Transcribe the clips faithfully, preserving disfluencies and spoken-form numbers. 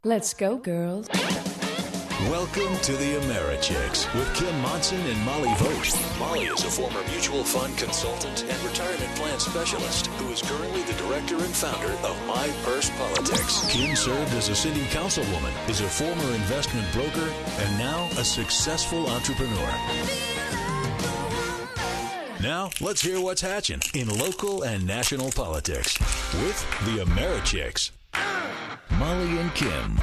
Let's go, girls. Welcome to the AmeriChicks with Kim Monson and Molly Vogt. Molly is a former mutual fund consultant and retirement plan specialist who is currently the director and founder of My Purse Politics. Kim served as a city councilwoman, is a former investment broker, and now a successful entrepreneur. Now, let's hear what's hatching in local and national politics with the AmeriChicks. Molly and Kim.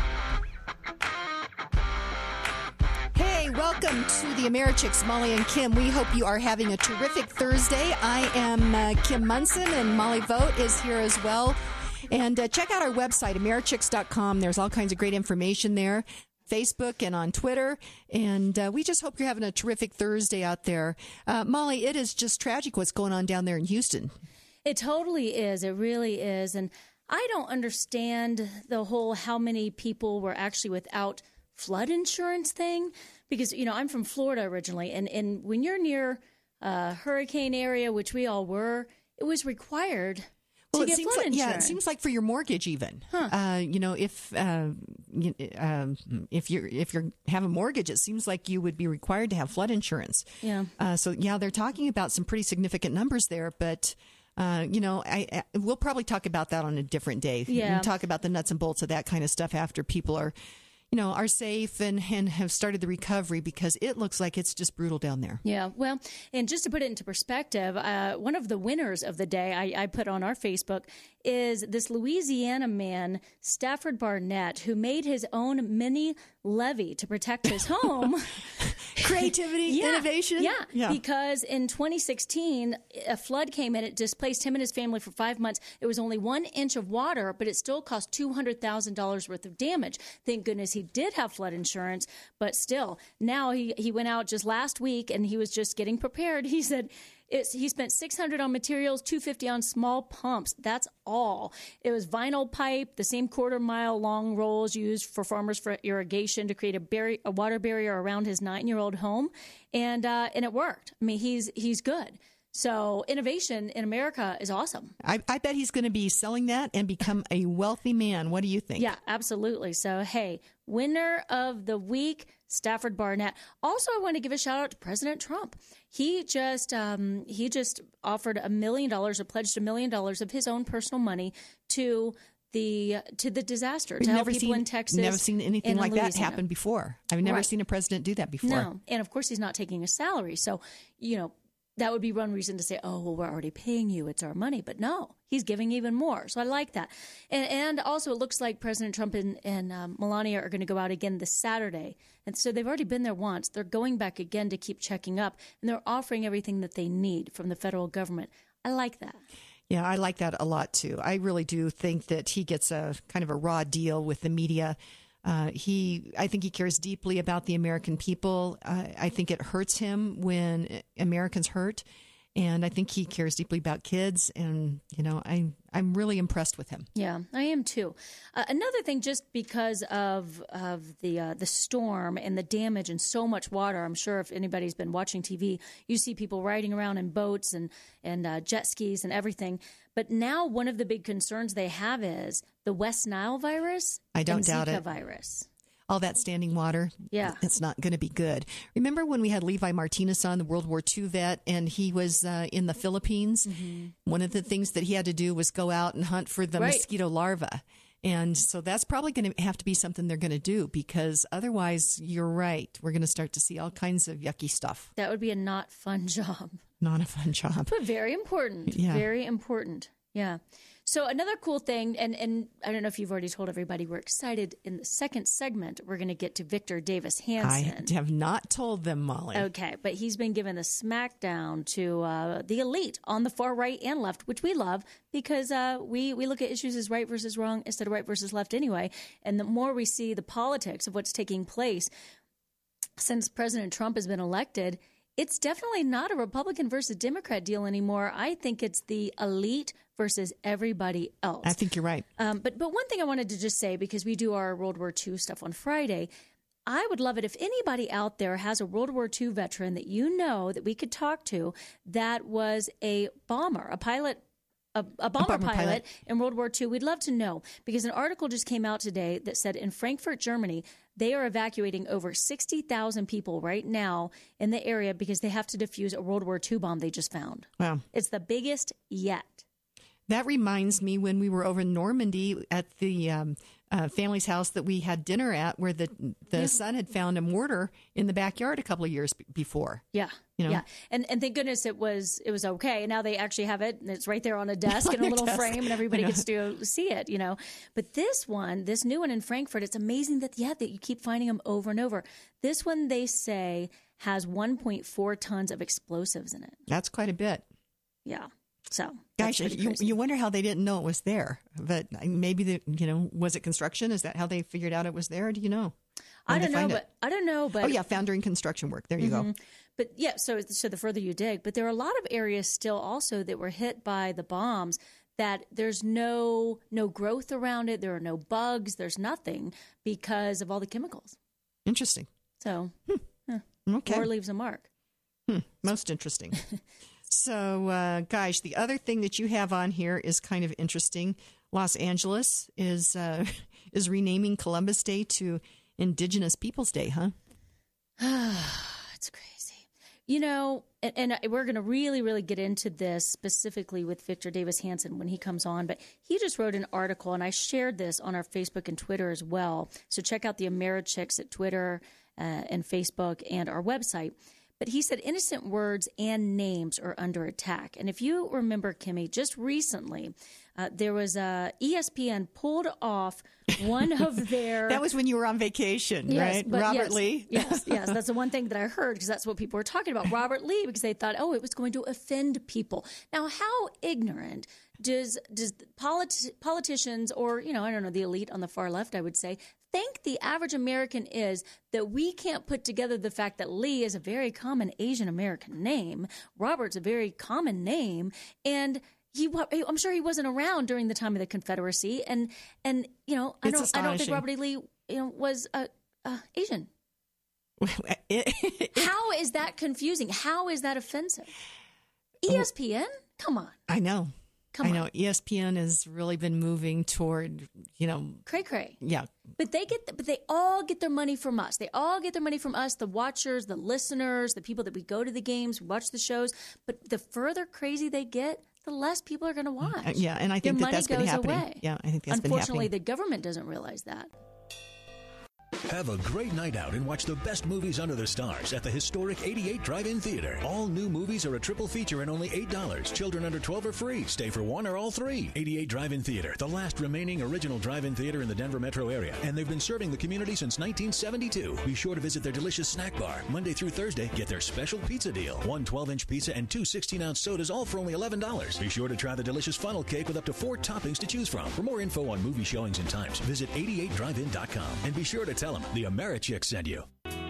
Hey, welcome to the AmeriChicks, Molly and Kim. We hope you are having a terrific Thursday. I am uh, Kim Monson, and Molly Vogt is here as well. And uh, check out our website, Americhicks dot com. There's all kinds of great information there. Facebook and on Twitter. And uh, we just hope you're having a terrific Thursday out there. Uh, Molly, it is just tragic what's going on down there in Houston. It totally is. It really is. And I don't understand the whole how many people were actually without flood insurance thing, because, you know, I'm from Florida originally, and, and when you're near a hurricane area, which we all were, it was required well, to it get seems flood like, insurance. Yeah, it seems like for your mortgage even. Huh. Uh, you know, if uh, you, uh, if you're if you have a mortgage, it seems like you would be required to have flood insurance. Yeah. Uh, so yeah, they're talking about some pretty significant numbers there, but. Uh, you know, I, I we'll probably talk about that on a different day. Yeah. We'll talk about the nuts and bolts of that kind of stuff after people are, you know, are safe and, and have started the recovery, because it looks like it's just brutal down there. Yeah, well, and just to put it into perspective, uh, one of the winners of the day I, I put on our Facebook is this Louisiana man, Stafford Barnett, who made his own mini levee to protect his home. Creativity, yeah, innovation. Yeah, yeah, because in twenty sixteen, a flood came in. It displaced him and his family for five months. It was only one inch of water, but it still cost two hundred thousand dollars worth of damage. Thank goodness he did have flood insurance, but still, now he, he went out just last week and he was just getting prepared. He said it's, he spent six hundred dollars on materials, two hundred fifty dollars on small pumps. That's all. It was vinyl pipe, the same quarter mile long rolls used for farmers for irrigation to create a, barri- a water barrier around his nine-year-old home, and uh, and it worked. I mean, he's he's good. So innovation in America is awesome. I, I bet he's going to be selling that and become a wealthy man. What do you think? Yeah, absolutely. So, hey, winner of the week, Stafford Barnett. Also, I want to give a shout out to President Trump. He just um, he just offered a million dollars or pledged a million dollars of his own personal money to the to the disaster, We've to help never people seen, in Texas. Never seen anything and like that Louisiana. happen before. I've never Right. seen a president do that before. No, and of course he's not taking a salary. So, you know, that would be one reason to say, oh, well, we're already paying you. It's our money. But no, he's giving even more. So I like that. And and also it looks like President Trump and, and um, Melania are going to go out again this Saturday. And so they've already been there once. They're going back again to keep checking up. And they're offering everything that they need from the federal government. I like that. Yeah, I like that a lot, too. I really do think that he gets a kind of a raw deal with the media. Uh, he, I think he cares deeply about the American people. Uh, I think it hurts him when Americans hurt. And I think he cares deeply about kids. And, you know, I, I'm really impressed with him. Yeah, I am too. Uh, another thing, just because of of the uh, the storm and the damage and so much water, I'm sure if anybody's been watching T V, you see people riding around in boats and, and uh, jet skis and everything. But now one of the big concerns they have is the West Nile virus I don't and doubt Zika it. virus. All that standing water, Yeah. it's not going to be good. Remember when we had Levi Martinez on, the World War Two vet, and he was uh, in the Philippines? Mm-hmm. One of the things that he had to do was go out and hunt for the Right. mosquito larvae. And so that's probably going to have to be something they're going to do, because otherwise, you're right, we're going to start to see all kinds of yucky stuff. That would be a not fun job. Not a fun job. But very important. Yeah. Very important. Yeah. So another cool thing, and, and I don't know if you've already told everybody, we're excited in the second segment, we're going to get to Victor Davis Hanson. I have not told them, Molly. Okay, but he's been given the smackdown to uh, the elite on the far right and left, which we love because uh, we, we look at issues as right versus wrong instead of right versus left anyway. And the more we see the politics of what's taking place since President Trump has been elected, it's definitely not a Republican versus Democrat deal anymore. I think it's the elite versus everybody else. I think you're right. Um, but but one thing I wanted to just say, because we do our World War Two stuff on Friday, I would love it if anybody out there has a World War Two veteran that you know that we could talk to that was a bomber, a pilot a, a bomber, bomber pilot, pilot in World War Two, we'd love to know, because an article just came out today that said in Frankfurt, Germany, they are evacuating over sixty thousand people right now in the area because they have to defuse a World War Two bomb they just found. Wow. It's the biggest yet. That reminds me when we were over in Normandy at the um, uh, family's house that we had dinner at, where the the Yeah. son had found a mortar in the backyard a couple of years b- before. Yeah. You know? Yeah. And and thank goodness it was it was okay. Now they actually have it, and it's right there on a desk in a On a little desk. frame, and everybody gets to see it, you know. But this one, this new one in Frankfurt, it's amazing that yeah, that you keep finding them over and over. This one, they say, has one point four tons of explosives in it. That's quite a bit. Yeah. So Gosh, that's pretty you, crazy. you wonder how they didn't know it was there. But maybe, the, you know, was it construction? Is that how they figured out it was there? Do you know? I How'd they don't know, find but it? I don't know, but Oh, yeah, found during construction work. There you go. But yeah, so so the further you dig, but there are a lot of areas still also that were hit by the bombs that there's no no growth around it. There are no bugs. There's nothing because of all the chemicals. Interesting. So Okay. war leaves a mark. Hmm, most interesting. So, uh, gosh, the other thing that you have on here is kind of interesting. Los Angeles is uh, is renaming Columbus Day to Indigenous Peoples Day, huh? It's crazy. You know, and, and we're going to really, really get into this specifically with Victor Davis Hanson when he comes on. But he just wrote an article, and I shared this on our Facebook and Twitter as well. So check out the Americhicks at Twitter uh, and Facebook and our website. But he said innocent words and names are under attack. And if you remember, Kimmy, just recently, uh, there was a E S P N pulled off one of their... That was when you were on vacation, Yes, right? but Robert yes, Lee? Yes, yes. That's the one thing that I heard because that's what people were talking about. Robert Lee, because they thought, oh, it was going to offend people. Now, how ignorant does does politi- politicians or, you know, I don't know, the elite on the far left, I would say, think the average American is that we can't put together the fact that Lee is a very common Asian American name, Robert's a very common name, and he I'm sure he wasn't around during the time of the Confederacy, and and you know I It's don't I don't think astonishing. Robert E. Lee you know was uh, uh, Asian. It- How is that confusing? How is that offensive? E S P N, come on, I know. come I on, know. E S P N has really been moving toward, you know, cray cray. yeah. But they get, but they all get their money from us. They all get their money from us, the watchers, the listeners, the people that we go to the games, watch the shows. But the further crazy they get, the less people are going to watch. Uh, yeah, and I think Their that money that's been goes happening. away. Yeah, I think that's been Unfortunately, happening. the government doesn't realize that. Have a great night out and watch the best movies under the stars at the historic eighty-eight Drive-In Theater. All new movies are a triple feature and only eight dollars. Children under twelve are free. Stay for one or all three. eighty-eight Drive-In Theater, the last remaining original drive-in theater in the Denver metro area. And they've been serving the community since nineteen seventy-two. Be sure to visit their delicious snack bar. Monday through Thursday, get their special pizza deal. One twelve-inch pizza and two sixteen-ounce sodas, all for only eleven dollars. Be sure to try the delicious funnel cake with up to four toppings to choose from. For more info on movie showings and times, visit eighty-eight drive in dot com. And be sure to tell them the Americhicks sent you.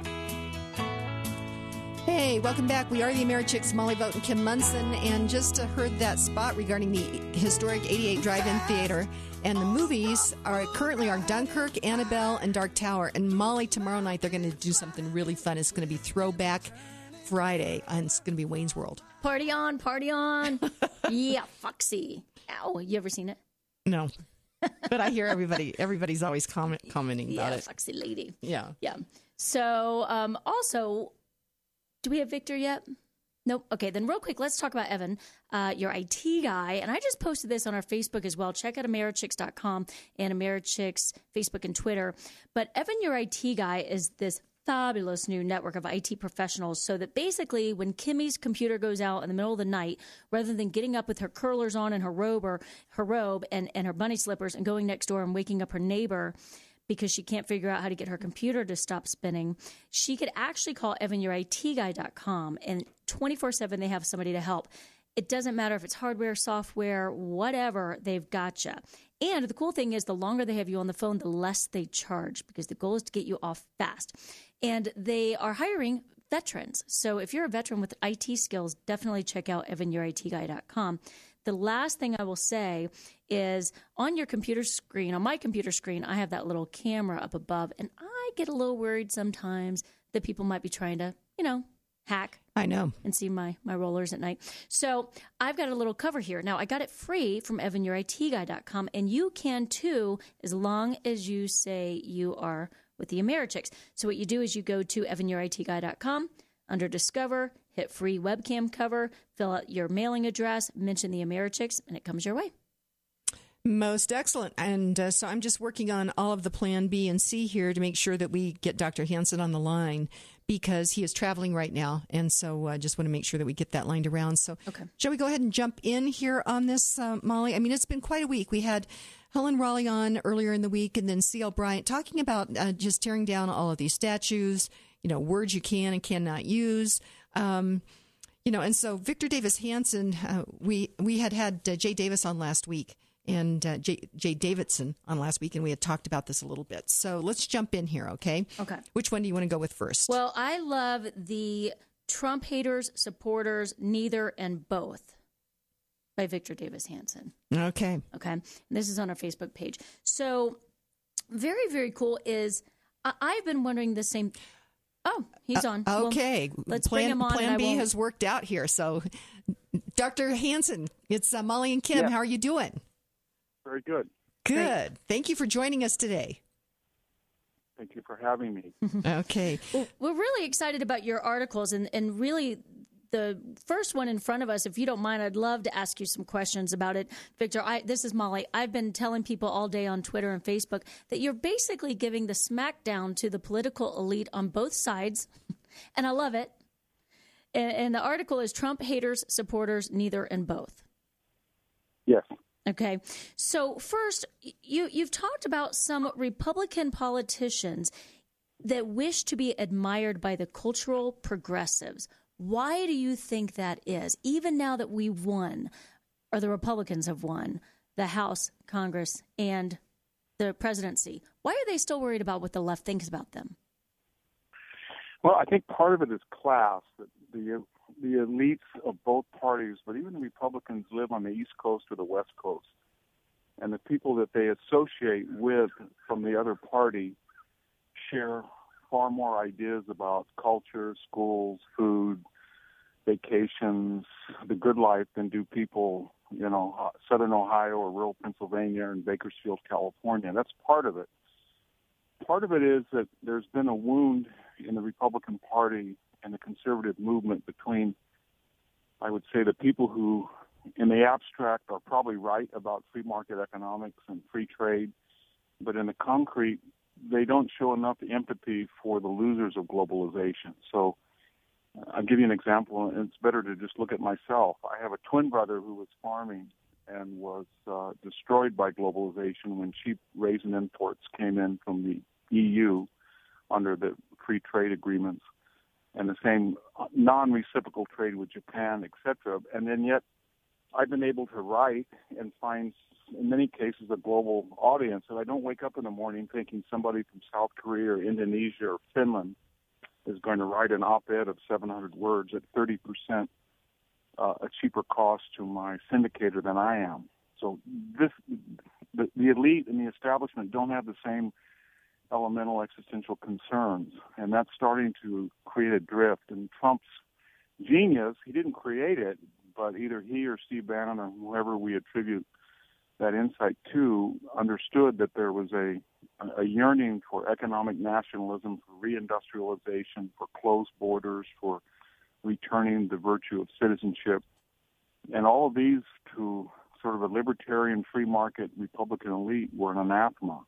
Hey, welcome back. We are the Americhicks, Molly Vogt and Kim Munson, and just uh, heard that spot regarding the historic eighty-eight Drive-In Theater. And the movies are currently are Dunkirk, Annabelle, and Dark Tower. And Molly, tomorrow night they're going to do something really fun. It's going to be Throwback Friday, and it's going to be Wayne's World. Party on, party on. Yeah, Foxy. Ow, you ever seen it? No, but I hear everybody. Everybody's always comment, commenting about Yeah, it. Foxy lady. Yeah. Yeah. So, um, also, do we have Victor yet? Nope. Okay, then real quick, let's talk about Evan, uh, your I T guy. And I just posted this on our Facebook as well. Check out Americhicks dot com and Americhicks Facebook and Twitter. But Evan, your I T guy, is this fabulous new network of I T professionals, so that basically when Kimmy's computer goes out in the middle of the night, rather than getting up with her curlers on and her robe or her robe and, and her bunny slippers and going next door and waking up her neighbor because she can't figure out how to get her computer to stop spinning, she could actually call Evan Your I T Guy dot com, and twenty-four seven they have somebody to help. It doesn't matter if it's hardware, software, whatever, they've got you. And the cool thing is the longer they have you on the phone, the less they charge, because the goal is to get you off fast. And they are hiring veterans. So if you're a veteran with I T skills, definitely check out Evan Your I T Guy dot com. The last thing I will say is on your computer screen, on my computer screen, I have that little camera up above, and I get a little worried sometimes that people might be trying to, you know, hack. I know. And see my, my rollers at night. So I've got a little cover here. Now, I got it free from evan your I T guy dot com, and you can too, as long as you say you are with the Americhicks. So what you do is you go to evan your I T guy dot com, under Discover, hit free webcam cover, fill out your mailing address, mention the Americhicks, and it comes your way. Most excellent. And uh, so I'm just working on all of the plan B and C here to make sure that we get Doctor Hansen on the line, because he is traveling right now. And so I uh, just want to make sure that we get that lined around. So okay. Shall we go ahead and jump in here on this, uh, Molly? I mean, it's been quite a week. We had Helen Raleigh on earlier in the week, and then C L Bryant talking about uh, just tearing down all of these statues, you know, words you can and cannot use. Um, you know, and so Victor Davis Hanson, uh, we, we had had uh, Jay Davis on last week. And uh, Jay, Jay Davidson on last week, and we had talked about this a little bit. So let's jump in here, okay? Okay. Which one do you want to go with first? Well, I love the Trump haters, supporters, neither and both by Victor Davis Hanson. Okay. Okay. And this is on our Facebook page. So very, very cool is I- I've been wondering the same. Oh, he's on. Uh, okay. Well, let's plan, bring him on. Plan B has worked out here. So Doctor Hanson, it's uh, Molly and Kim. Yeah. How are you doing? Very good. Good. Thanks. Thank you for joining us today. Thank you for having me. Okay. Well, we're really excited about your articles, and, and really the first one in front of us, if you don't mind, I'd love to ask you some questions about it. Victor, I, this is Molly. I've been telling people all day on Twitter and Facebook that you're basically giving the smackdown to the political elite on both sides, and I love it. And, and the article is Trump haters, supporters, neither and both. Yes. Okay. So first, you, you've talked about some Republican politicians that wish to be admired by the cultural progressives. Why do you think that is? Even now that we've won, or the Republicans have won, the House, Congress, and the presidency, why are they still worried about what the left thinks about them? Well, I think part of it is class. That the the elites of both parties, but even the Republicans, live on the East Coast or the West Coast. And the people that they associate with from the other party share far more ideas about culture, schools, food, vacations, the good life than do people, you know, Southern Ohio or rural Pennsylvania and Bakersfield, California. That's part of it. Part of it is that there's been a wound in the Republican Party and the conservative movement between, I would say, the people who, in the abstract, are probably right about free market economics and free trade, but in the concrete, they don't show enough empathy for the losers of globalization. So I'll give you an example, and it's better to just look at myself. I have a twin brother who was farming and was uh, destroyed by globalization when cheap raisin imports came in from the E U under the free trade agreements, and the same non-reciprocal trade with Japan, et cetera. And then yet I've been able to write and find, in many cases, a global audience. And I don't wake up in the morning thinking somebody from South Korea or Indonesia or Finland is going to write an op-ed of seven hundred words at thirty percent uh, a cheaper cost to my syndicator than I am. So this, the, the elite and the establishment don't have the same elemental existential concerns, and that's starting to create a drift. And Trump's genius, he didn't create it, but either he or Steve Bannon or whoever we attribute that insight to understood that there was a, a yearning for economic nationalism, for reindustrialization, for closed borders, for returning the virtue of citizenship. And all of these to sort of a libertarian free market Republican elite were an anathema.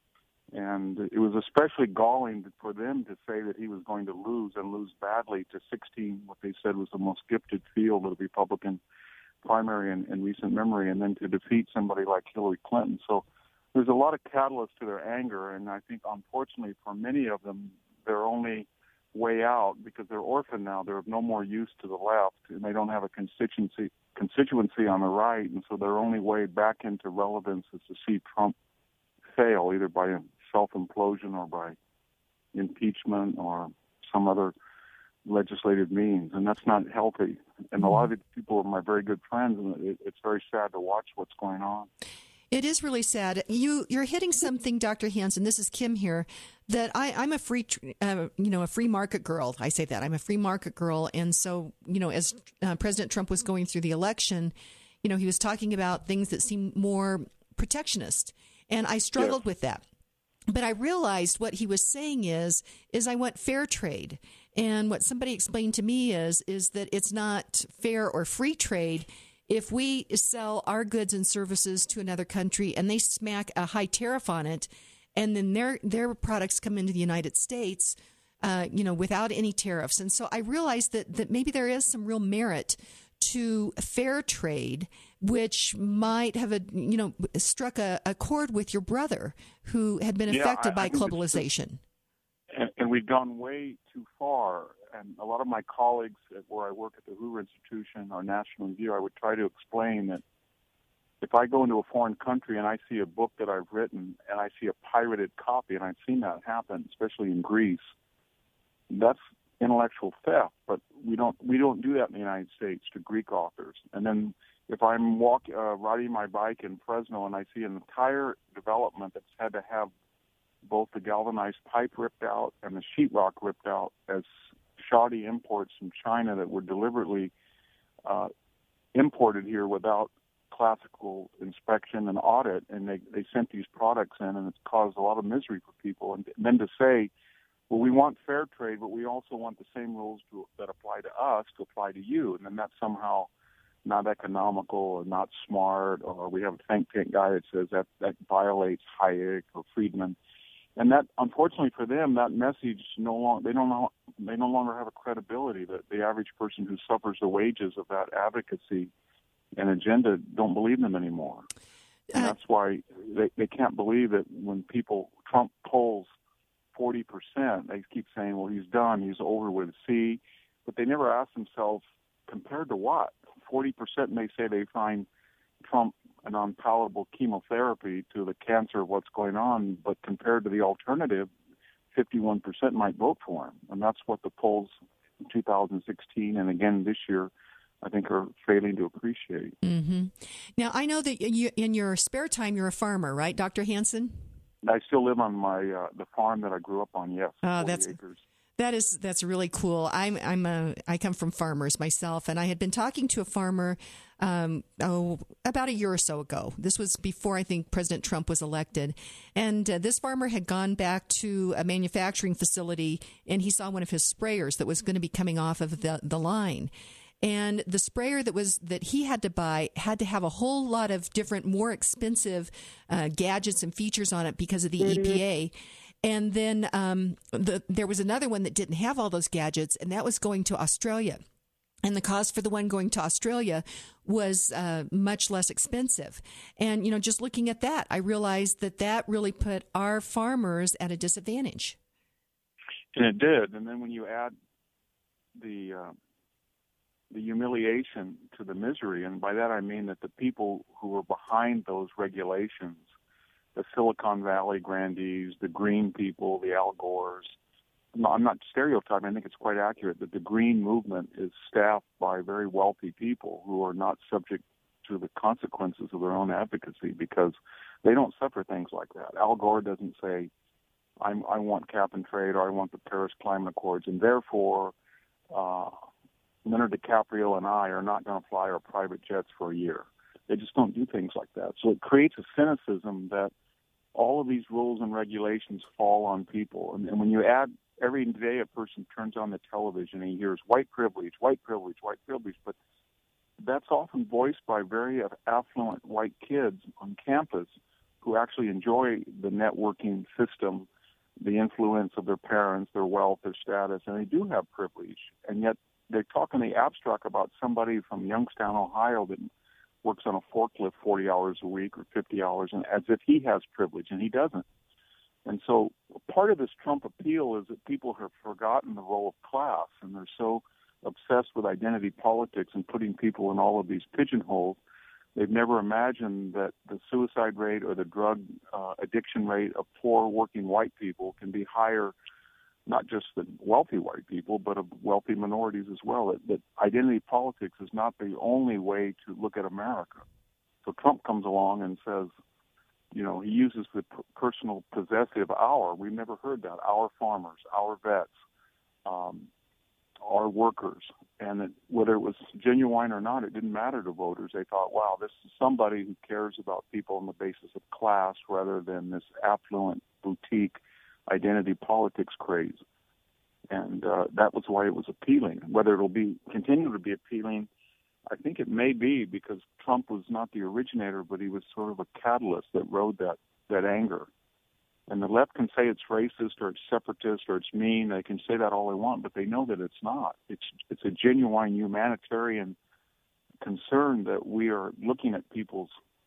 And it was especially galling for them to say that he was going to lose and lose badly to sixteen, what they said was the most gifted field of the Republican primary in, in recent memory, and then to defeat somebody like Hillary Clinton. So there's a lot of catalyst to their anger, and I think, unfortunately, for many of them, their only way out, because they're orphaned now, they're of no more use to the left, and they don't have a constituency constituency on the right, and so their only way back into relevance is to see Trump fail, either by self-implosion or by impeachment or some other legislative means, and that's not healthy. And a lot of these people are my very good friends, and it, it's very sad to watch what's going on. It is really sad. You, you're hitting something, Doctor Hansen. This is Kim here. That I, I'm a free, uh, you know, a free market girl. I say that I'm a free market girl, and so you know, as uh, President Trump was going through the election, you know, he was talking about things that seemed more protectionist, and I struggled yeah. with that. But I realized what he was saying is, is I want fair trade, and what somebody explained to me is, is that it's not fair or free trade. If we sell our goods and services to another country and they smack a high tariff on it, and then their their products come into the United States, uh, you know, without any tariffs. And so I realized that, that maybe there is some real merit to fair trade, which might have a you know struck a, a chord with your brother who had been affected yeah, I, by I globalization. And, and we've gone way too far. And a lot of my colleagues at where I work at the Hoover Institution or National Review, I would try to explain that if I go into a foreign country and I see a book that I've written and I see a pirated copy, and I've seen that happen, especially in Greece, that's intellectual theft. But we don't we don't do that in the United States to Greek authors. And then if I'm walk, uh, riding my bike in Fresno and I see an entire development that's had to have both the galvanized pipe ripped out and the sheetrock ripped out as shoddy imports from China that were deliberately uh, imported here without classical inspection and audit, and they, they sent these products in, and it's caused a lot of misery for people. And then to say, well, we want fair trade, but we also want the same rules to, that apply to us to apply to you, and then that's somehow not economical or not smart, or we have a think tank guy that says that, that violates Hayek or Friedman. And that, unfortunately for them, that message no longer they don't know, they no longer have a credibility. That the average person who suffers the wages of that advocacy and agenda don't believe them anymore. And that's why they, they can't believe that when people Trump polls forty percent, they keep saying, "Well, he's done, he's over with." See, but they never ask themselves, compared to what? Forty percent may say they find Trump an unpalatable chemotherapy to the cancer of what's going on, but compared to the alternative, fifty-one percent might vote for him. And that's what the polls in two thousand sixteen and again this year, I think, are failing to appreciate. Mm-hmm. Now, I know that you, in your spare time, you're a farmer, right, Doctor Hansen? I still live on my uh, the farm that I grew up on, yes, uh, that's, acres. That is that's really cool. I'm I'm a I come from farmers myself, and I had been talking to a farmer um, oh about a year or so ago. This was before I think President Trump was elected, and uh, this farmer had gone back to a manufacturing facility, and he saw one of his sprayers that was going to be coming off of the the line. And the sprayer that was that he had to buy had to have a whole lot of different, more expensive uh, gadgets and features on it because of the mm-hmm. E P A. And then um, the, there was another one that didn't have all those gadgets, and that was going to Australia. And the cost for the one going to Australia was uh, much less expensive. And, you know, just looking at that, I realized that that really put our farmers at a disadvantage. And it did. And then when you add the uh, the humiliation to the misery, and by that I mean that the people who were behind those regulations, the Silicon Valley grandees, the green people, the Al Gores. I'm not stereotyping. I think it's quite accurate that the green movement is staffed by very wealthy people who are not subject to the consequences of their own advocacy because they don't suffer things like that. Al Gore doesn't say, I'm, I want cap and trade or I want the Paris Climate Accords, and therefore uh, Leonardo DiCaprio and I are not going to fly our private jets for a year. They just don't do things like that. So it creates a cynicism that all of these rules and regulations fall on people. And, and when you add, every day a person turns on the television and he hears white privilege, white privilege, white privilege, but that's often voiced by very affluent white kids on campus who actually enjoy the networking system, the influence of their parents, their wealth, their status, and they do have privilege. And yet they talk in the abstract about somebody from Youngstown, Ohio that works on a forklift forty hours a week or fifty hours, and as if he has privilege, and he doesn't. And so part of this Trump appeal is that people have forgotten the role of class, and they're so obsessed with identity politics and putting people in all of these pigeonholes, they've never imagined that the suicide rate or the drug uh, addiction rate of poor working white people can be higher, not just than wealthy white people, but of wealthy minorities as well. That, that identity politics is not the only way to look at America. So Trump comes along and says, You know, he uses the p- personal possessive our. We've never heard that. Our farmers, our vets, um, our workers. And it, whether it was genuine or not, it didn't matter to voters. They thought, wow, this is somebody who cares about people on the basis of class rather than this affluent boutique identity politics craze. And uh, that was why it was appealing. Whether it'll be continue to be appealing, I think it may be because Trump was not the originator, but he was sort of a catalyst that rode that, that anger. And the left can say it's racist or it's separatist or it's mean. They can say that all they want, but they know that it's not. It's it's a genuine humanitarian concern that we are looking at people's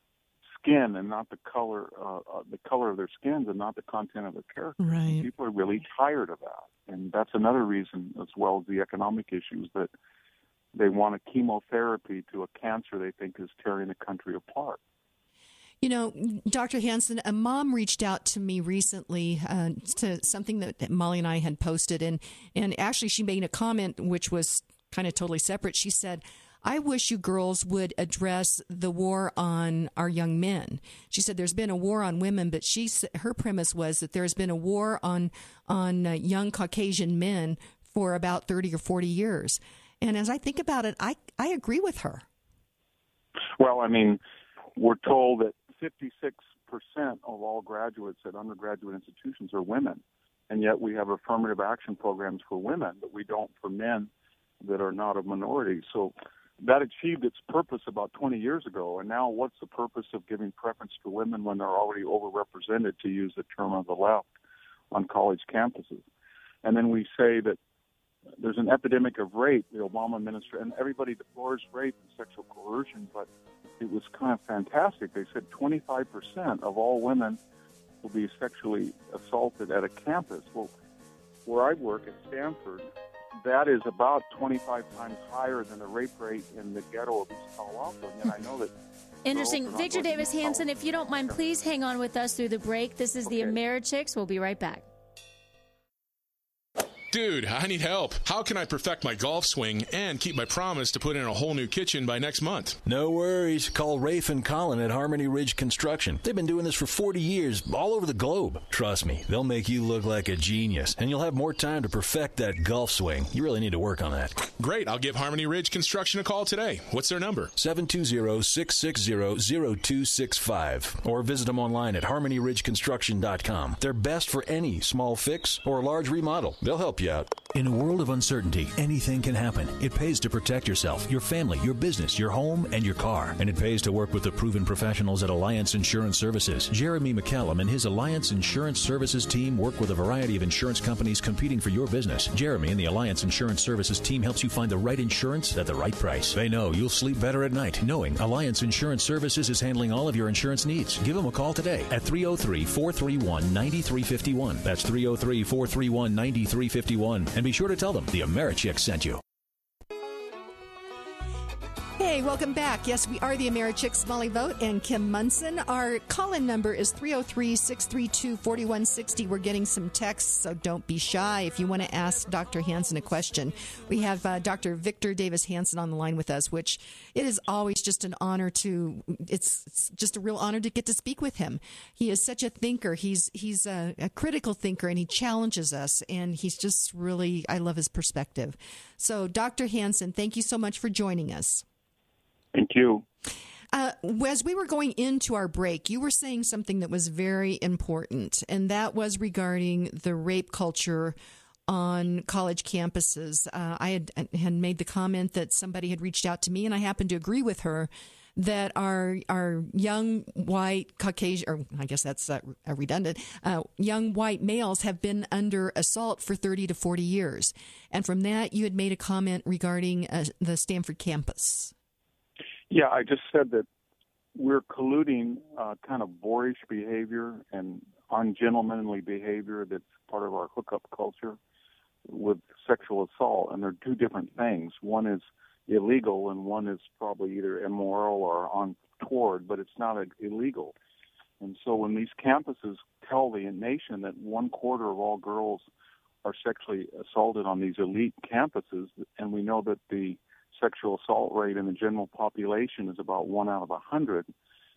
skin and not the color, uh, uh, the color of their skins and not the content of their character. Right. People are really tired of that, and that's another reason, as well as the economic issues, that they want a chemotherapy to a cancer they think is tearing the country apart. You know, Doctor Hansen, a mom reached out to me recently uh, to something that Molly and I had posted, and, and actually she made a comment which was kind of totally separate. She said, I wish you girls would address the war on our young men. She said there's been a war on women, but she her premise was that there's been a war on, on uh, young Caucasian men for about thirty or forty years. And as I think about it, I, I agree with her. Well, I mean, we're told that fifty-six percent of all graduates at undergraduate institutions are women, and yet we have affirmative action programs for women, but we don't for men that are not a minority. So that achieved its purpose about twenty years ago, and now what's the purpose of giving preference to women when they're already overrepresented, to use the term of the left, on college campuses? And then we say that there's an epidemic of rape, the Obama administration, and everybody deplores rape and sexual coercion, but it was kind of fantastic. They said twenty-five percent of all women will be sexually assaulted at a campus. Well, where I work at Stanford, that is about twenty-five times higher than the rape rate in the ghetto of East Palo Alto. And yet I know that. Interesting. Victor Davis Hansen, if you don't mind, please hang on with us through the break. This is Okay. the AmeriChicks. We'll be right back. Dude, I need help. How can I perfect my golf swing and keep my promise to put in a whole new kitchen by next month? No worries. Call Rafe and Colin at Harmony Ridge Construction. They've been doing this for forty years, all over the globe. Trust me, they'll make you look like a genius, and you'll have more time to perfect that golf swing. You really need to work on that. Great. I'll give Harmony Ridge Construction a call today. What's their number? seven two zero, six six zero, zero two six five. Or visit them online at harmony ridge construction dot com. They're best for any small fix or large remodel. They'll help you out. In a world of uncertainty, anything can happen. It pays to protect yourself, your family, your business, your home, and your car. And it pays to work with the proven professionals at Alliance Insurance Services. Jeremy McCallum and his Alliance Insurance Services team work with a variety of insurance companies competing for your business. Jeremy and the Alliance Insurance Services team helps you find the right insurance at the right price. They know you'll sleep better at night knowing Alliance Insurance Services is handling all of your insurance needs. Give them a call today at three oh three, four three one, nine three five one. That's three oh three, four three one, nine three five one. And be sure to tell them the AmeriChicks sent you. Hey, welcome back. Yes, we are the AmeriChicks, Molly Vogt and Kim Munson. Our call-in number is three oh three, six three two, four one six oh. We're getting some texts, so don't be shy if you want to ask Doctor Hansen a question. We have uh, Doctor Victor Davis Hansen on the line with us, which it is always just an honor to, it's, it's just a real honor to get to speak with him. He is such a thinker. He's he's a, a critical thinker, and he challenges us, and he's just really, I love his perspective. So, Doctor Hansen, thank you so much for joining us. Thank you. Uh, as we were going into our break, you were saying something that was very important, and that was regarding the rape culture on college campuses. Uh, I had, had made the comment that somebody had reached out to me, and I happened to agree with her, that our our young white Caucasian, or I guess that's uh, redundant, uh, young white males have been under assault for thirty to forty years. And from that, you had made a comment regarding uh, the Stanford campus. Yeah, I just said that we're colluding uh, kind of boorish behavior and ungentlemanly behavior that's part of our hookup culture with sexual assault, and they're two different things. One is illegal, and one is probably either immoral or untoward, but it's not a, illegal. And so when these campuses tell the nation that one quarter of all girls are sexually assaulted on these elite campuses, and we know that the sexual assault rate in the general population is about one out of a hundred,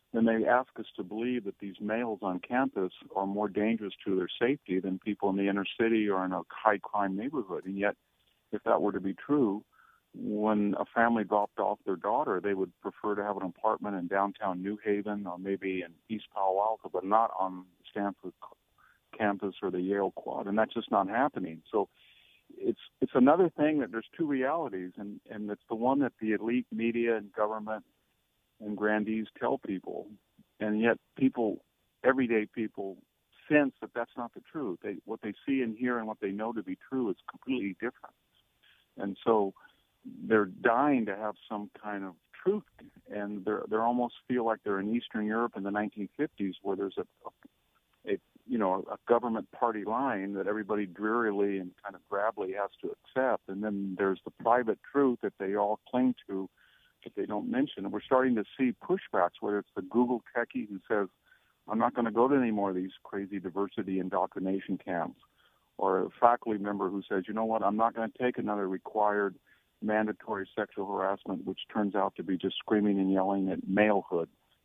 then they ask us to believe that these males on campus are more dangerous to their safety than people in the inner city or in a high-crime neighborhood. And yet, if that were to be true, when a family dropped off their daughter, they would prefer to have an apartment in downtown New Haven or maybe in East Palo Alto, but not on Stanford campus or the Yale Quad, and that's just not happening. So it's it's another thing that there's two realities, and, and it's the one that the elite media and government and grandees tell people, and yet people, everyday people, sense that that's not the truth. They, what they see and hear and what they know to be true is completely different. And so they're dying to have some kind of truth, and they're they almost feel like they're in Eastern Europe in the nineteen fifties, where there's a, a, a you know a government party line that everybody drearily and kind of grabbily has to accept, and then there's the private truth that they all cling to, that they don't mention. And we're starting to see pushbacks, whether it's the Google techie who says, "I'm not going to go to any more of these crazy diversity indoctrination camps," or a faculty member who says, "You know what? I'm not going to take another required mandatory sexual harassment, which turns out to be just screaming and yelling at malehood,"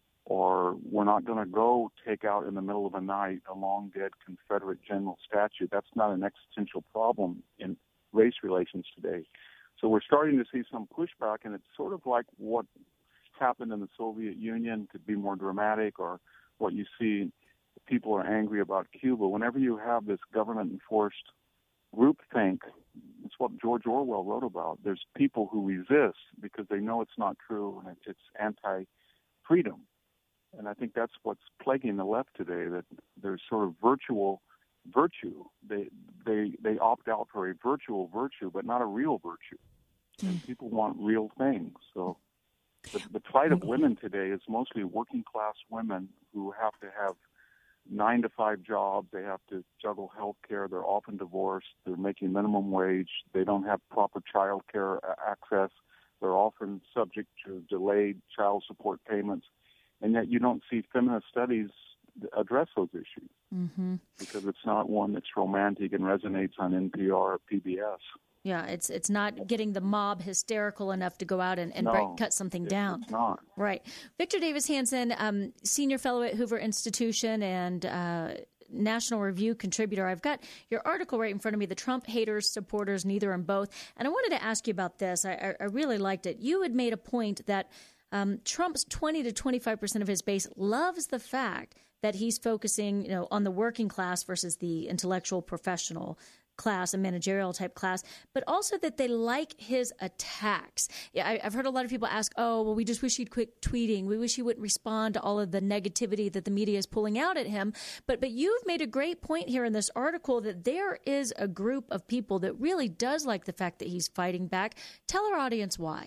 or "We're not going to go take out in the middle of the night a long dead Confederate general statue." That's not an existential problem in race relations today. So we're starting to see some pushback, and it's sort of like what happened in the Soviet Union, to be more dramatic, or what you see people are angry about Cuba. Whenever you have this government-enforced groupthink, it's what George Orwell wrote about. There's people who resist because they know it's not true, and it's anti-freedom. And I think that's what's plaguing the left today, that there's sort of virtual virtue. They they they opt out for a virtual virtue, but not a real virtue. And people want real things. So the, the plight of women today is mostly working-class women who have to have nine to five jobs. They have to juggle health care. They're often divorced. They're making minimum wage. They don't have proper child care access. They're often subject to delayed child support payments. And yet you don't see feminist studies address those issues, mm-hmm. because it's not one that's romantic and resonates on N P R or P B S. Yeah, it's it's not getting the mob hysterical enough to go out and, and no, break, cut something it, down. It's not. Right. Victor Davis Hanson, um, Senior Fellow at Hoover Institution and uh, National Review contributor. I've got your article right in front of me, The Trump Haters, Supporters, Neither and Both. And I wanted to ask you about this. I, I really liked it. You had made a point that um, Trump's twenty to twenty-five percent of his base loves the fact that he's focusing, you know, on the working class versus the intellectual professional class, a managerial type class, but also that they like his attacks. Yeah, I, I've heard a lot of people ask, oh, well, we just wish he'd quit tweeting. We wish he wouldn't respond to all of the negativity that the media is pulling out at him. But but you've made a great point here in this article that there is a group of people that really does like the fact that he's fighting back. Tell our audience why.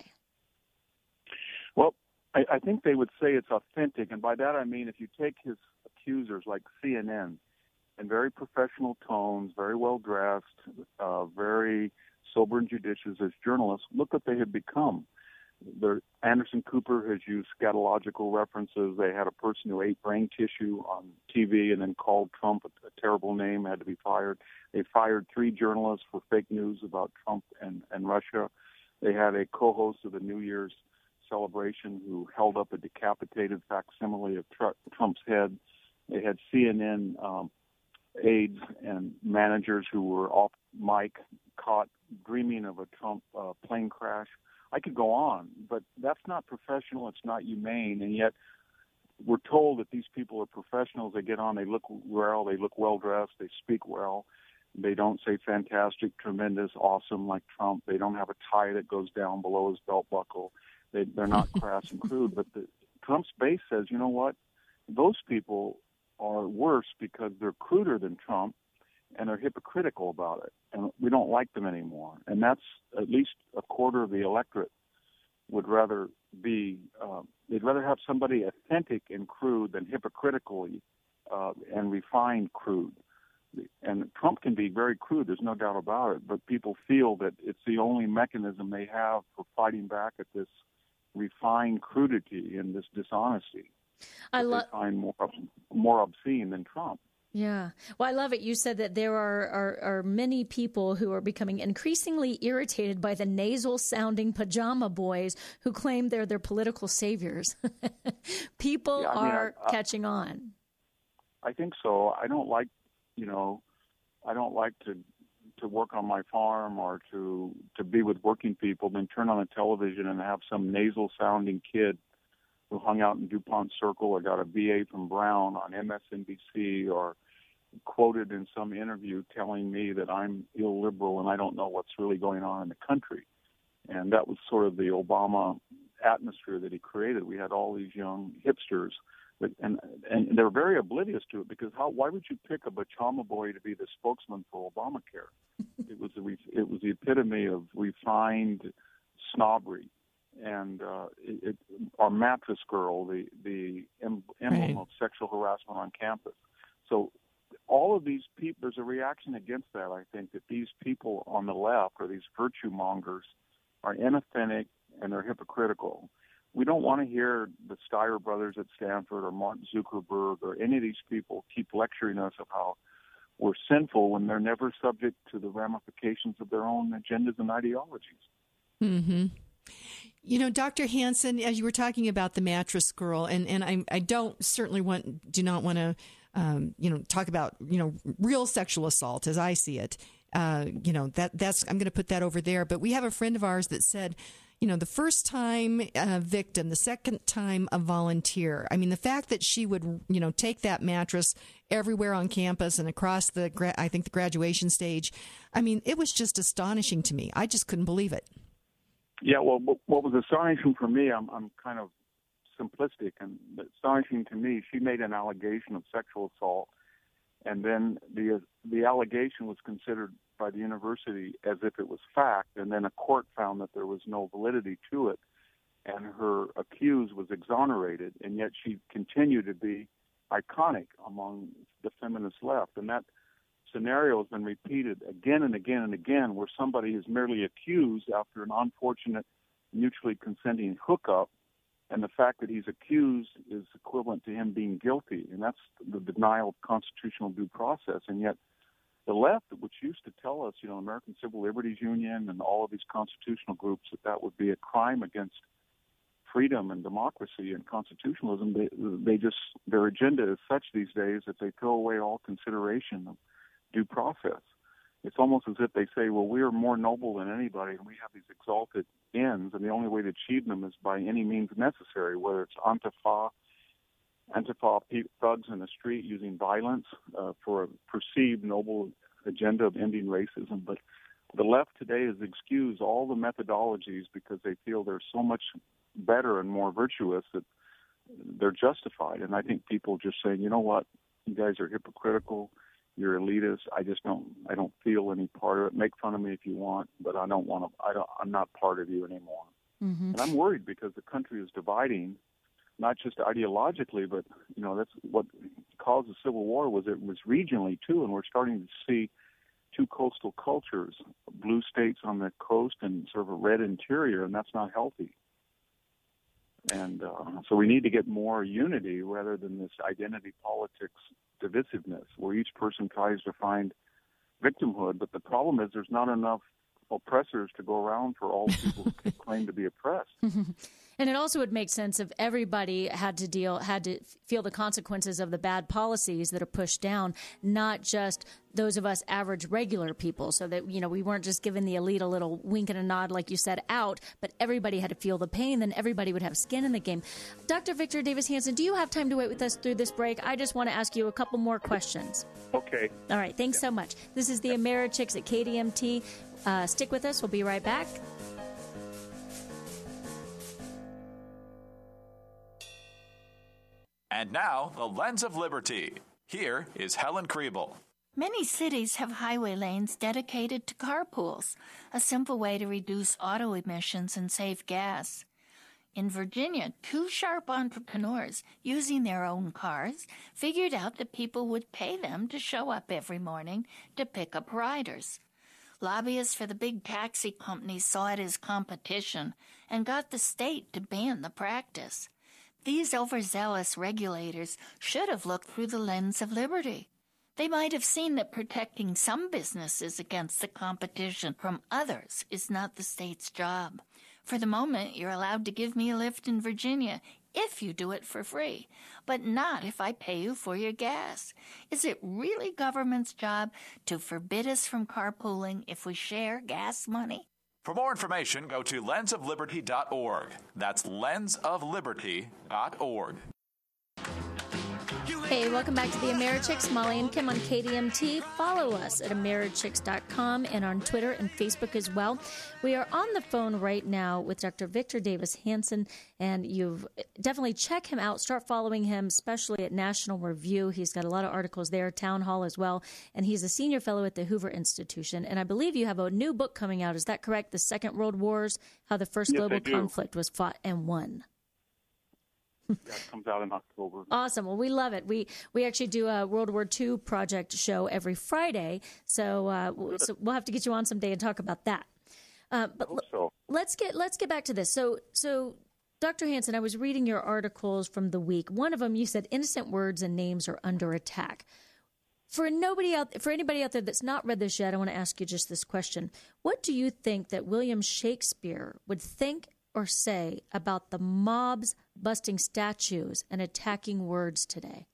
Well, I, I think they would say it's authentic. And by that I mean, if you take his accusers like C N N, in very professional tones, very well dressed, uh, very sober and judicious as journalists, look what they have become. Their, Anderson Cooper has used scatological references. They had a person who ate brain tissue on T V and then called Trump a, a terrible name, had to be fired. They fired three journalists for fake news about Trump and, and Russia. They had a co-host of the New Year's celebration who held up a decapitated facsimile of tr- Trump's head. They had C N N um, aides and managers who were off mic caught dreaming of a Trump uh, plane crash. I could go on, but that's not professional. It's not humane. And yet we're told that these people are professionals. They get on, they look well, they look well-dressed, they speak well. They don't say fantastic, tremendous, awesome like Trump. They don't have a tie that goes down below his belt buckle. They, they're not crass and crude. But the, Trump's base says, you know what? Those people are worse because they're cruder than Trump and they're hypocritical about it. And we don't like them anymore. And that's at least a quarter of the electorate would rather be, uh, they'd rather have somebody authentic and crude than hypocritically uh, and refined crude. And Trump can be very crude, there's no doubt about it, but people feel that it's the only mechanism they have for fighting back at this refined crudity and this dishonesty. I love find more more obscene than Trump. Yeah. Well, I love it. You said that there are, are, are many people who are becoming increasingly irritated by the nasal-sounding pajama boys who claim they're their political saviors. People yeah, I mean, are I, I, catching on. I think so. I don't like, you know, I don't like to to work on my farm or to to be with working people, then turn on the television and have some nasal-sounding kid who hung out in DuPont Circle or got a B A from Brown on M S N B C or quoted in some interview telling me that I'm illiberal and I don't know what's really going on in the country. And that was sort of the Obama atmosphere that he created. We had all these young hipsters, but, and and they're very oblivious to it, because how why would you pick a pajama boy to be the spokesman for Obamacare? It was the it was the epitome of refined snobbery. And uh, it, it, our mattress girl, the the em- emblem right. of sexual harassment on campus. So all of these people, there's a reaction against that, I think, that these people on the left, or these virtue mongers, are inauthentic and they're hypocritical. We don't want to hear the Steyer brothers at Stanford or Mark Zuckerberg or any of these people keep lecturing us of how we're sinful when they're never subject to the ramifications of their own agendas and ideologies. Mm-hmm. You know, Doctor Hansen, as you were talking about the mattress girl, and, and I, I don't certainly want, do not want to, um, you know, talk about, you know, real sexual assault as I see it. Uh, you know, that that's, I'm going to put that over there. But we have a friend of ours that said, you know, the first time a victim, the second time a volunteer. I mean, the fact that she would, you know, take that mattress everywhere on campus and across the, gra- I think the graduation stage. I mean, it was just astonishing to me. I just couldn't believe it. Yeah, well, what was astonishing for me, I'm, I'm kind of simplistic, and astonishing to me, she made an allegation of sexual assault, and then the the allegation was considered by the university as if it was fact, and then a court found that there was no validity to it, and her accused was exonerated, and yet she continued to be iconic among the feminist left, and that scenario has been repeated again and again and again, where somebody is merely accused after an unfortunate mutually consenting hookup, and the fact that he's accused is equivalent to him being guilty, and that's the denial of constitutional due process. And yet the left, which used to tell us, you know, American Civil Liberties Union and all of these constitutional groups, that that would be a crime against freedom and democracy and constitutionalism, they, they just, their agenda is such these days that they throw away all consideration of due process. It's almost as if they say, well, we are more noble than anybody, and we have these exalted ends, and the only way to achieve them is by any means necessary, whether it's Antifa, Antifa thugs in the street using violence uh, for a perceived noble agenda of ending racism. But the left today has excused all the methodologies because they feel they're so much better and more virtuous that they're justified. And I think people just saying, you know what, you guys are hypocritical, you're elitist. I just don't. I don't feel any part of it. Make fun of me if you want, but I don't want to. I don't. I'm not part of you anymore. Mm-hmm. And I'm worried because the country is dividing, not just ideologically, but you know that's what caused the Civil War. Was it was regionally too, and we're starting to see two coastal cultures, blue states on the coast and sort of a red interior, and that's not healthy. And uh, so we need to get more unity rather than this identity politics divisiveness where each person tries to find victimhood. But the problem is there's not enough oppressors to go around for all the people who claim to be oppressed. And it also would make sense if everybody had to deal, had to feel the consequences of the bad policies that are pushed down, not just those of us average regular people, so that, you know, we weren't just giving the elite a little wink and a nod, like you said, out, but everybody had to feel the pain, then everybody would have skin in the game. Doctor Victor Davis Hanson, do you have time to wait with us through this break? I just want to ask you a couple more questions. Okay. All right. Thanks so much. This is the Americhicks at K D M T. Uh, stick with us. We'll be right back. And now, the Lens of Liberty. Here is Helen Kriebel. Many cities have highway lanes dedicated to carpools, a simple way to reduce auto emissions and save gas. In Virginia, two sharp entrepreneurs, using their own cars, figured out that people would pay them to show up every morning to pick up riders. Lobbyists for the big taxi companies saw it as competition and got the state to ban the practice. These overzealous regulators should have looked through the lens of liberty. They might have seen that protecting some businesses against the competition from others is not the state's job. For the moment, you're allowed to give me a lift in Virginia if you do it for free, but not if I pay you for your gas. Is it really government's job to forbid us from carpooling if we share gas money? For more information, go to lens of liberty dot org. That's lens of liberty dot org. Hey, welcome back to the Americhicks. Molly and Kim on K D M T. Follow us at americhicks dot com and on Twitter and Facebook as well. We are on the phone right now with Doctor Victor Davis Hanson, and you've definitely check him out. Start following him, especially at National Review. He's got a lot of articles there, Town Hall as well, and he's a senior fellow at the Hoover Institution. And I believe you have a new book coming out. Is that correct? The Second World Wars, How the First Yes, Global Conflict Was Fought and Won. That comes out in October. Awesome. Well, we love it. We we actually do a World War Two project show every Friday, so, uh, so we'll have to get you on someday and talk about that. Uh, but l- so. let's get let's get back to this. So so, Doctor Hanson, I was reading your articles from the week. One of them, you said innocent words and names are under attack. For nobody out, for anybody out there that's not read this yet, I want to ask you just this question: what do you think that William Shakespeare would think or say about the mobs busting statues and attacking words today?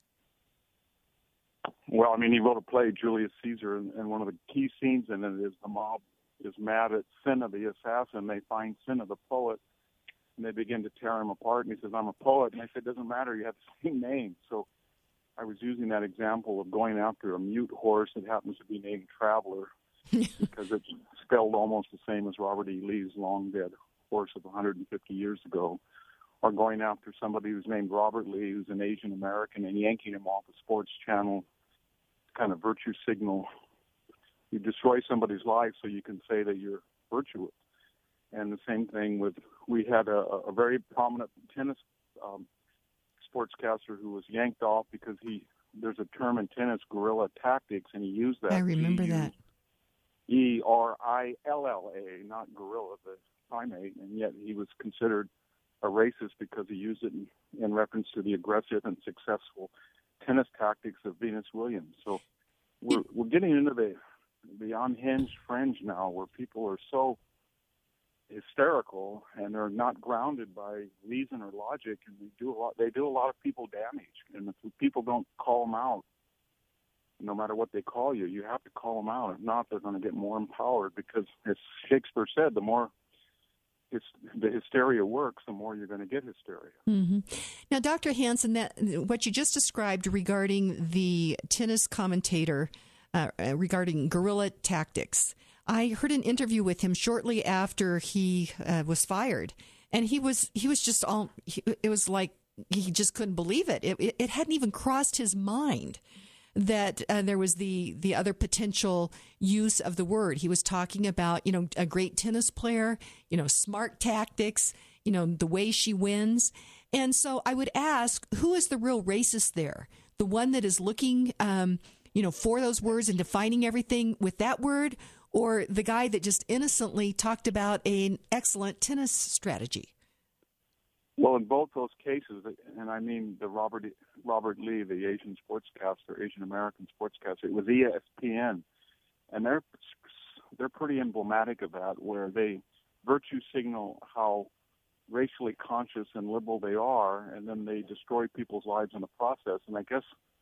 Well, I mean, he wrote a play, Julius Caesar, and, and one of the key scenes in it is the mob is mad at Cinna, the assassin. They find Cinna, the poet, and they begin to tear him apart. And he says, "I'm a poet." And I said, "It doesn't matter. You have the same name." So I was using that example of going after a mute horse that happens to be named Traveler because it's spelled almost the same as Robert E. Lee's long dead horse of one hundred fifty years ago, or going after somebody who's named Robert Lee, who's an Asian American, and yanking him off a sports channel, kind of virtue signal. You destroy somebody's life so you can say that you're virtuous. And the same thing with, we had a, a very prominent tennis um, sportscaster who was yanked off because he, there's a term in tennis, guerrilla tactics, and he used that. I remember that. E R I L L A, not gorilla, the primate, and yet he was considered a racist because he used it in, in reference to the aggressive and successful tennis tactics of Venus Williams. So we're we're getting into the the unhinged fringe now, where people are so hysterical and they're not grounded by reason or logic, and they do a lot. They do a lot of people damage, and if people don't call them out, no matter what they call you, you have to call them out. If not, they're going to get more empowered, because, as Shakespeare said, the more his, the hysteria works, the more you're going to get hysteria. Mm-hmm. Now, Doctor Hanson, that what you just described regarding the tennis commentator, uh, regarding guerrilla tactics, I heard an interview with him shortly after he uh, was fired, and he was he was just all. He, it was like he just couldn't believe it. It, it. it hadn't even crossed his mind that uh, there was the the other potential use of the word. He was talking about, you know, a great tennis player, you know, smart tactics, you know, the way she wins. And so I would ask, who is the real racist there? The one that is looking, um, you know, for those words and defining everything with that word, or the guy that just innocently talked about an excellent tennis strategy? Well, in both those cases, and I mean the Robert Robert Lee, the Asian sportscaster, Asian American sportscaster, it was E S P N, and they're they're pretty emblematic of that, where they virtue signal how racially conscious and liberal they are, and then they destroy people's lives in the process. And I guess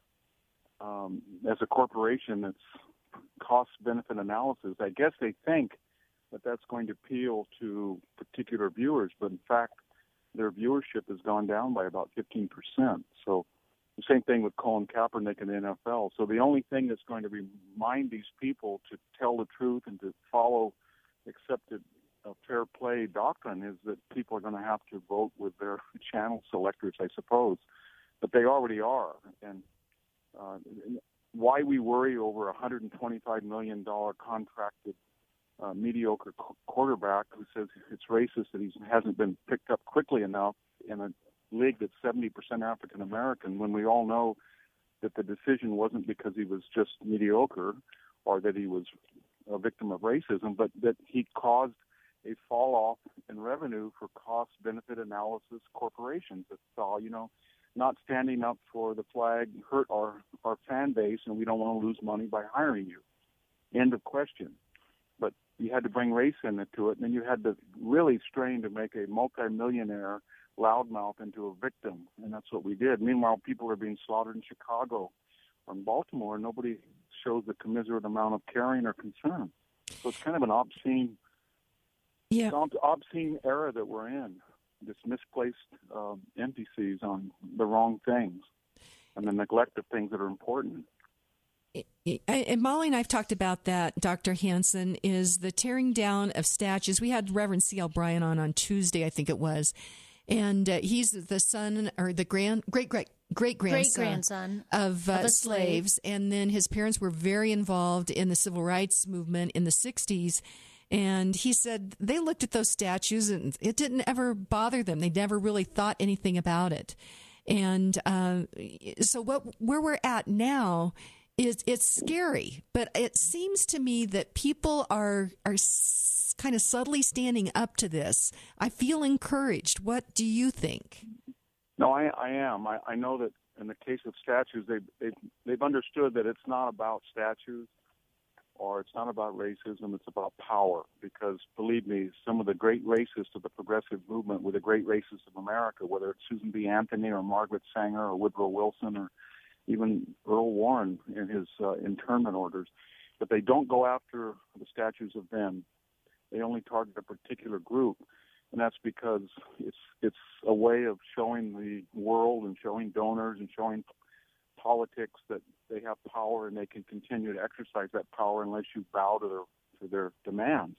um, as a corporation that's cost-benefit analysis, I guess they think that that's going to appeal to particular viewers, but in fact, their viewership has gone down by about fifteen percent. So the same thing with Colin Kaepernick in the N F L. So the only thing that's going to remind these people to tell the truth and to follow accepted uh, fair play doctrine is that people are going to have to vote with their channel selectors, I suppose. But they already are. And uh, why we worry over a one hundred twenty-five million dollars contracted Uh, mediocre qu- quarterback who says it's racist that he hasn't been picked up quickly enough in a league that's seventy percent African American, when we all know that the decision wasn't because he was just mediocre or that he was a victim of racism, but that he caused a fall off in revenue for cost benefit analysis corporations that saw, you know, not standing up for the flag hurt our, our fan base, and we don't want to lose money by hiring you. End of question. But you had to bring race into it, and then you had to really strain to make a multimillionaire loudmouth into a victim, and that's what we did. Meanwhile, people are being slaughtered in Chicago or in Baltimore, and nobody shows the commiserate amount of caring or concern. So it's kind of an obscene, yeah. obscene era that we're in. This misplaced um, emphases on the wrong things and the neglect of things that are important. And Molly and I have talked about that, Doctor Hansen, is the tearing down of statues. We had Reverend C L. Bryan on on Tuesday, I think it was, and uh, he's the son or the grand great great great grandson, grandson of, uh, of slaves, slave. And then his parents were very involved in the civil rights movement in the sixties. And he said they looked at those statues and it didn't ever bother them. They never really thought anything about it. And uh, so what where we're at now is it's scary, but it seems to me that people are are s- kind of subtly standing up to this. I feel encouraged. What do you think? No, I, I am. I, I know that in the case of statues, they've, they've, they've understood that it's not about statues or it's not about racism, it's about power. Because, believe me, some of the great racists of the progressive movement were the great racists of America, whether it's Susan B. Anthony or Margaret Sanger or Woodrow Wilson or even Earl Warren in his uh, internment orders. But they don't go after the statues of them. They only target a particular group. And that's because it's it's a way of showing the world and showing donors and showing politics that they have power and they can continue to exercise that power unless you bow to their to their demands.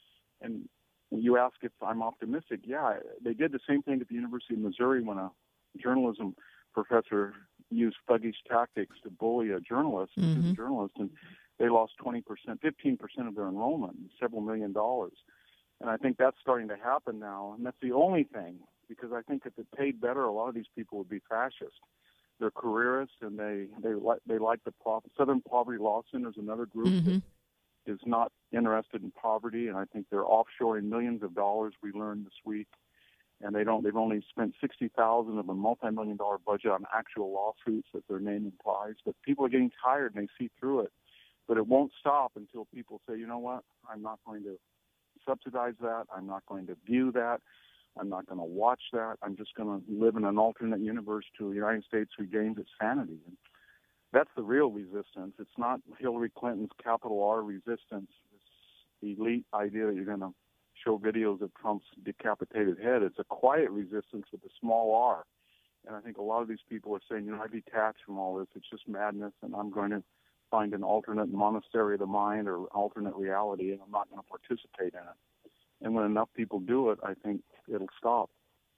And you ask if I'm optimistic. Yeah, they did the same thing at the University of Missouri when a journalism professor used thuggish tactics to bully a journalist, mm-hmm. a journalist, and they lost twenty percent, fifteen percent of their enrollment, several million dollars. And I think that's starting to happen now, and that's the only thing, because I think if it paid better, a lot of these people would be fascist. They're careerists, and they they like they like the pro- Southern Poverty Law Center is another group mm-hmm. that is not interested in poverty, and I think they're offshoring millions of dollars. We learned this week, and they don't. They've only spent sixty thousand of a multi-million dollar budget on actual lawsuits that their name implies. But people are getting tired, and they see through it. But it won't stop until people say, you know what, I'm not going to subsidize that. I'm not going to view that. I'm not going to watch that. I'm just going to live in an alternate universe to the United States regains its sanity. And that's the real resistance. It's not Hillary Clinton's capital R resistance, this elite idea that you're going to show videos of Trump's decapitated head. It's a quiet resistance with a small r. And I think a lot of these people are saying, you know, I detach from all this. It's just madness, and I'm going to find an alternate monastery of the mind or alternate reality, and I'm not going to participate in it. And when enough people do it, I think it'll stop.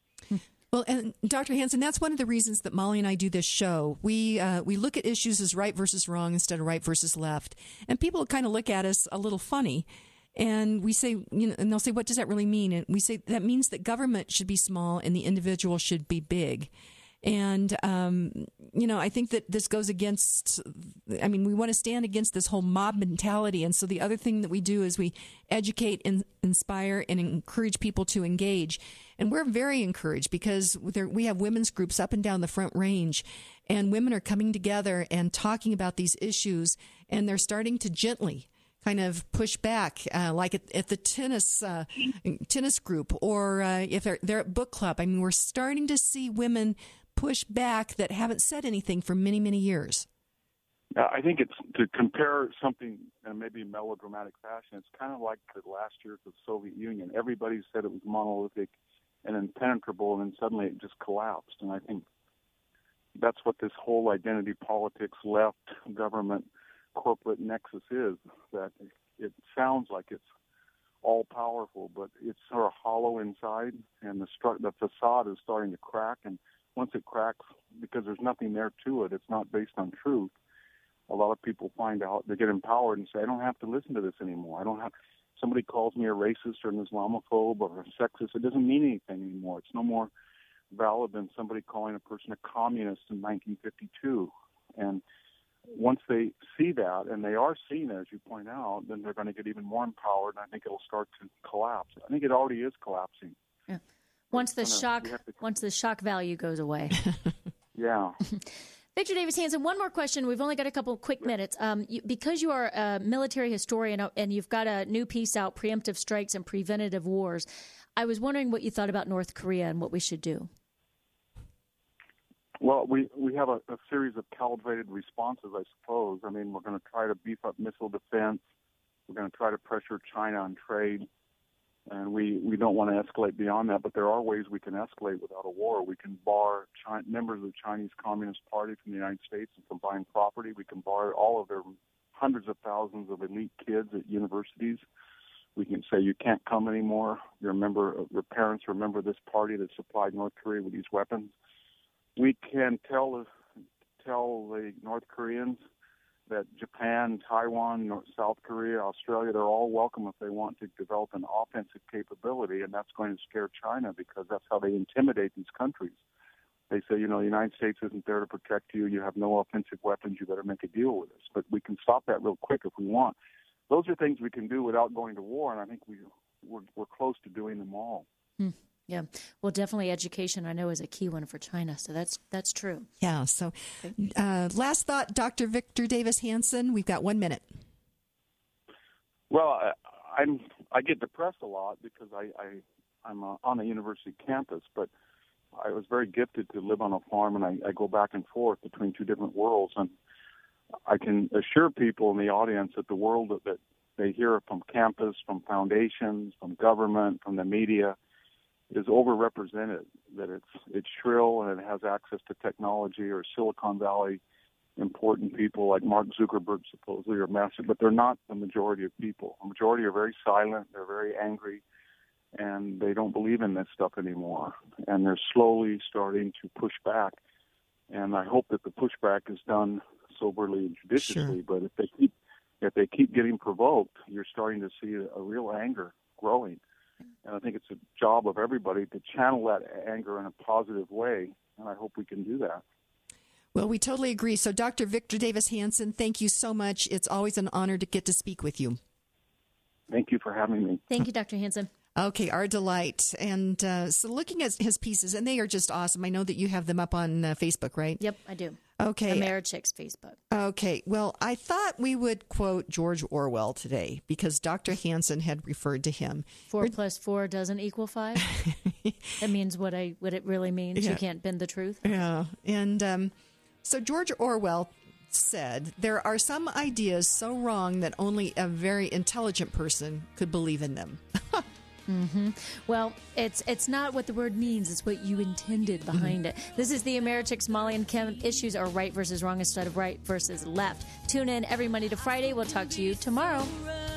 Well, and Doctor Hansen, that's one of the reasons that Molly and I do this show. We uh, we look at issues as right versus wrong instead of right versus left. And people kind of look at us a little funny. And we say, you know, and they'll say, what does that really mean? And we say that means that government should be small and the individual should be big. And, um, you know, I think that this goes against, I mean, we want to stand against this whole mob mentality. And so the other thing that we do is we educate and inspire and encourage people to engage. And we're very encouraged because there, we have women's groups up and down the Front Range, and women are coming together and talking about these issues, and they're starting to gently kind of push back, uh, like at, at the tennis uh, tennis group, or uh, if they're, they're at book club. I mean, we're starting to see women push back that haven't said anything for many, many years. I think it's to compare something in maybe melodramatic fashion. It's kind of like the last years of the Soviet Union. Everybody said it was monolithic and impenetrable, and then suddenly it just collapsed. And I think that's what this whole identity politics, left, government, corporate nexus is, that it sounds like it's all powerful, but it's sort of hollow inside, and the stru- the facade is starting to crack. And once it cracks, because there's nothing there to it, it's not based on truth. A lot of people find out, they get empowered and say, I don't have to listen to this anymore. I don't have, somebody calls me a racist or an Islamophobe or a sexist. It doesn't mean anything anymore. It's no more valid than somebody calling a person a communist in nineteen fifty-two. And once they see that, and they are seeing it, as you point out, then they're going to get even more empowered, and I think it'll start to collapse. I think it already is collapsing. Yeah. Once the Kinda, shock, to... once the shock value goes away. Yeah. Victor Davis Hanson, one more question. We've only got a couple quick minutes. Um, you, because you are a military historian and you've got a new piece out, Preemptive Strikes and Preventative Wars, I was wondering what you thought about North Korea and what we should do. Well, we, we have a, a series of calibrated responses, I suppose. I mean, we're going to try to beef up missile defense. We're going to try to pressure China on trade. And we, we don't want to escalate beyond that, but there are ways we can escalate without a war. We can bar China, members of the Chinese Communist Party from the United States and from buying property. We can bar all of their hundreds of thousands of elite kids at universities. We can say you can't come anymore. You're a member, your parents are a member of this party that supplied North Korea with these weapons. We can tell tell the North Koreans that Japan, Taiwan, North, South Korea, Australia, they're all welcome if they want to develop an offensive capability, and that's going to scare China because that's how they intimidate these countries. They say, you know, the United States isn't there to protect you. You have no offensive weapons. You better make a deal with us. But we can stop that real quick if we want. Those are things we can do without going to war, and I think we, we're, we're close to doing them all. Hmm. Yeah, well, definitely education, I know, is a key one for China, so that's that's true. Yeah, so uh, last thought, Doctor Victor Davis Hanson, we've got one minute. Well, I, I'm, I get depressed a lot because I, I, I'm uh, on a university campus, but I was very gifted to live on a farm, and I, I go back and forth between two different worlds, and I can assure people in the audience that the world that, that they hear from campus, from foundations, from government, from the media, is overrepresented, that it's it's shrill and it has access to technology, or Silicon Valley important people like Mark Zuckerberg supposedly are massive, but they're not the majority of people. The majority are very silent, they're very angry, and they don't believe in this stuff anymore. And they're slowly starting to push back. And I hope that the pushback is done soberly and judiciously, sure. but if they keep if they keep getting provoked, you're starting to see a, a real anger growing. And I think it's a job of everybody to channel that anger in a positive way, and I hope we can do that. Well, we totally agree. So, Doctor Victor Davis Hanson, thank you so much. It's always an honor to get to speak with you. Thank you for having me. Thank you, Doctor Hanson. Okay, our delight. And uh, so looking at his pieces, and they are just awesome. I know that you have them up on uh, Facebook, right? Yep, I do. Okay. Americhicks Facebook. Okay. Well, I thought we would quote George Orwell today because Doctor Hanson had referred to him. Four We're, plus four doesn't equal five? That means what I what it really means. Yeah. You can't bend the truth. Yeah. And um, so George Orwell said, there are some ideas so wrong that only a very intelligent person could believe in them. Mm-hmm. Well, it's it's not what the word means. It's what you intended behind mm-hmm. it. This is the Americhicks. Molly and Kim. Issues are right versus wrong instead of right versus left. Tune in every Monday to Friday. We'll talk to you tomorrow.